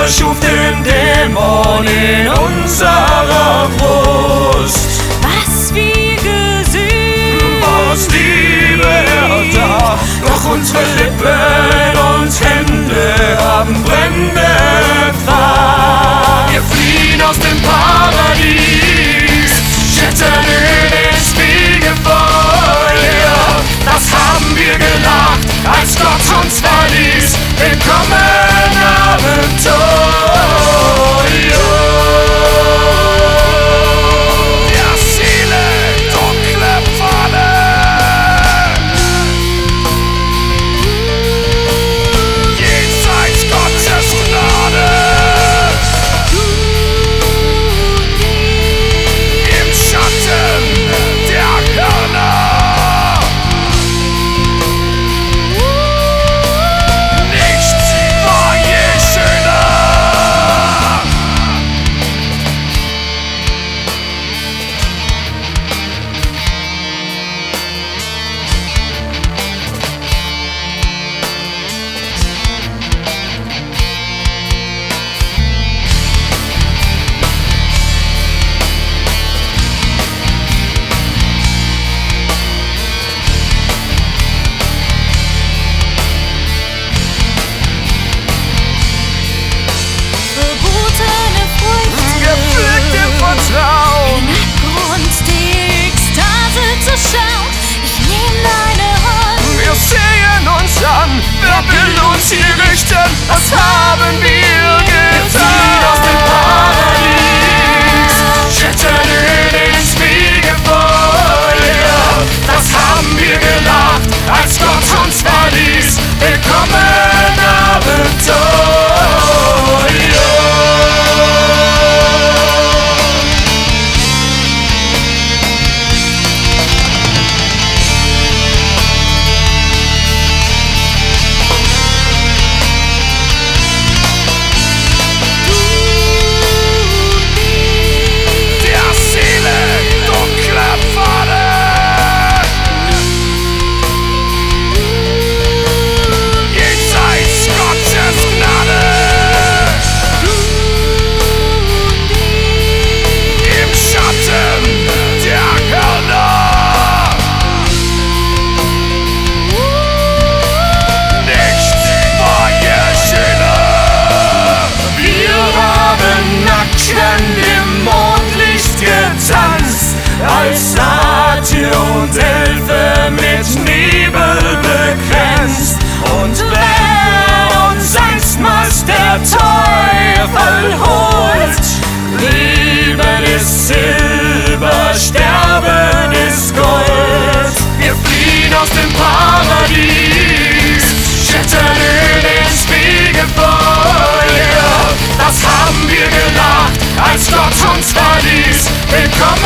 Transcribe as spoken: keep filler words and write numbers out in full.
schuf den Dämon in unserer Brust. Was wir gesehen, Was Liebe da, doch unsere Lippen und Hände haben Brände erfahren. Wir fliehen aus dem Paradies, schlittern ins Fegefeuer. Das haben wir gelacht, als Gott uns verließ. Willkommen Abenteuer. Der Seele dunkle Pfanne. Jenseits Gottes Gnade. Im Schatten der Hörner. Nichts war je schöner. verbotene Früchte, Gepflegt im Vertrauen. in Abgrund die Ekstase zu schauen. Ich nehm deine Hand, Wir sehen uns an, wer will uns hier richten? Was haben wir getan? Aus dem Paradies, schlittern ins Fegefeuer. Das haben wir gelacht, als Gott uns verließ. Willkommen Abenteuer. Der Seele dunkle Pfanne. Jenseits Gottes Gnade. Im Schatten der Hörner. Nichts war je schöner. Wir haben nackend im Mondlicht getanzt, als Satyr und Elfe mit Nebel begrenzt. Und wenn uns einstmals der Teufel holt, Leben ist Silber, Sterben ist Gold. Wir fliehen aus dem Paradies, schlittern ins Fegefeuer. Das haben wir gelacht, als Gott uns verließ. Willkommen